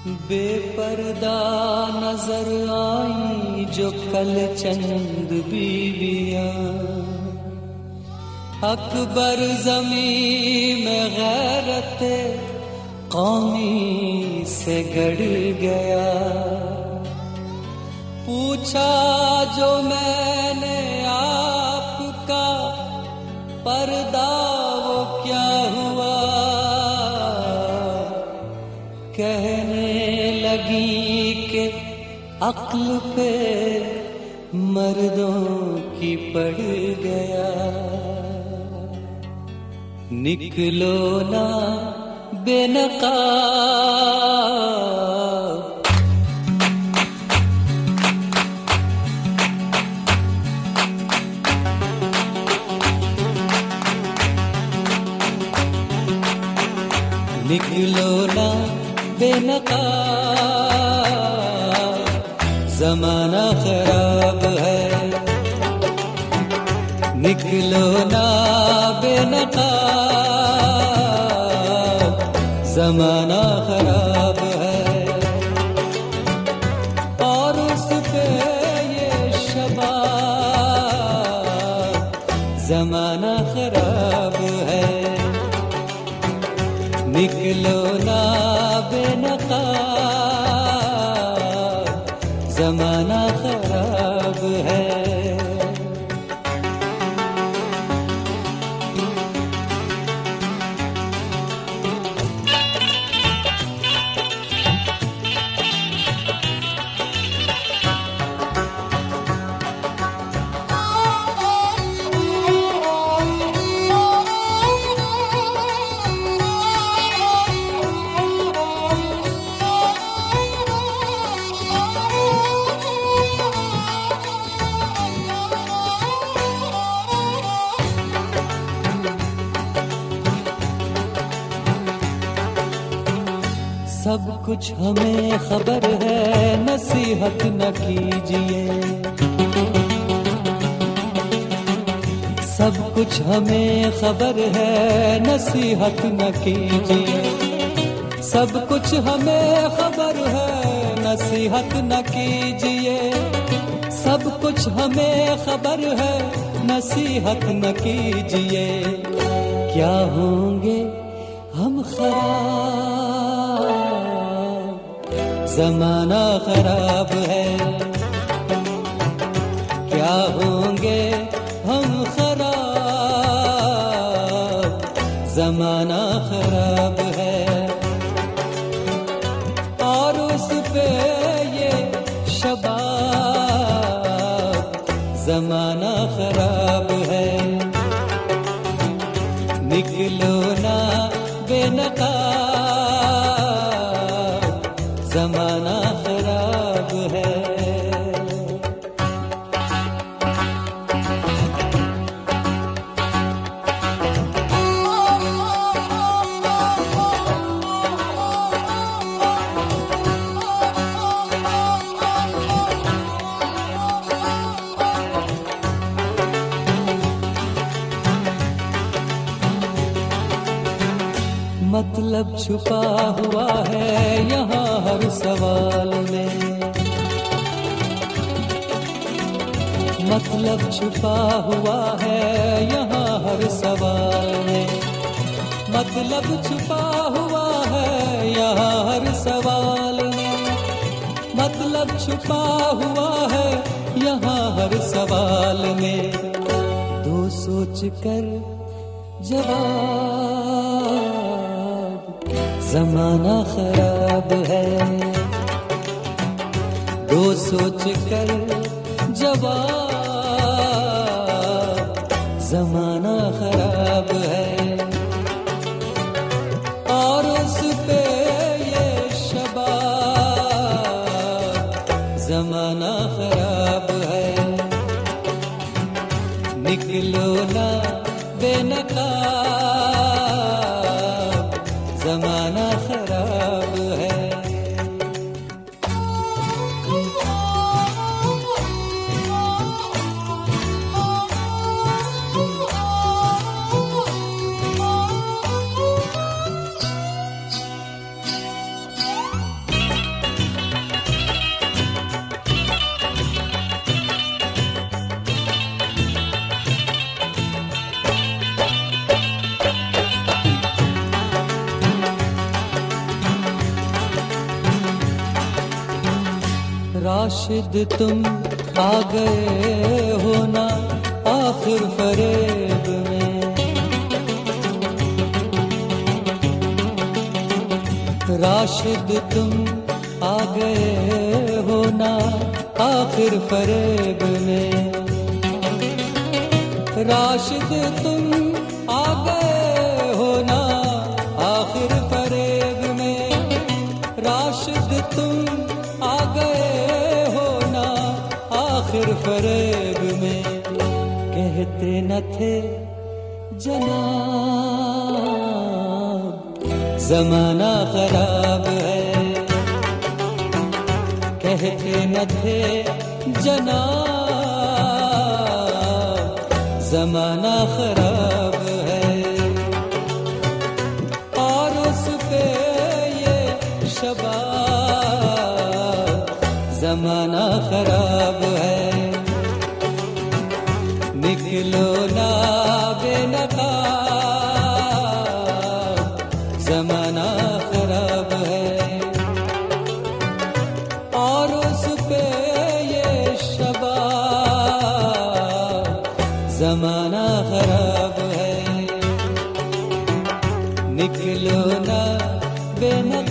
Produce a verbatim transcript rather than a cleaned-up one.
बेपर्दा नजर आई जो कल चंद बीवियां, अकबर ज़मीं में गैरते कौमी से गड़ गया। पूछा जो मैंने आपका पर्दा वो क्या हुआ, कहने लगी कि अक्ल पे मर्दों की पड़ गया। निकलो ना बेनकाब, निकलो ना बेनकाब, ज़माना खराब है। निकलो ना बेनकाब, ज़माना खराब है। और उस पे ये शबाब, ज़माना खराब है। निकलो ना बेनकाब, ज़माना खराब है। सब कुछ हमें खबर है, नसीहत न कीजिए। सब कुछ हमें खबर है, नसीहत न कीजिए। सब कुछ हमें खबर है, नसीहत न कीजिए। सब कुछ हमें खबर है, नसीहत न कीजिए। क्या होंगे हम खराब, ज़माना खराब है। क्या होंगे हम खराब, ज़माना खराब है। और उस पे ये शबाब, ज़माना खराब है। निकलो ना बेनकाब, ज़माना खराब है। मतलब छुपा हुआ है यहाँ हर सवाल में। मतलब छुपा हुआ है यहाँ हर सवाल में। मतलब छुपा हुआ है यहाँ हर सवाल में। मतलब छुपा हुआ है यहाँ हर सवाल में। दो सोच कर जवाब, ज़माना खराब है। दो सोच कर जवाब, ज़माना खराब है। और उस पे ये शबाब, ज़माना खराब है। निकलो ना बेनकाब, ज़माना खराब है। Oh राशिद तुम आ गए हो ना आखिर फरेब में, राशिद तुम आ गए हो ना आखिर फरेब में, राशिद तुम आ गए हो ना आखिर फरेब में, राशिद तुम आ गए हो ना आखिर फरेब में। कहते न थे जनाब ज़माना खराब है, कहते न थे जनाब ज़माना खराब है, और उस पे ये शबाब ज़माना खराब है। निकलो ना बेनकाब ज़माना खराब है, और उस पे ये शबाब ज़माना खराब है। निकलो ना बेनकाब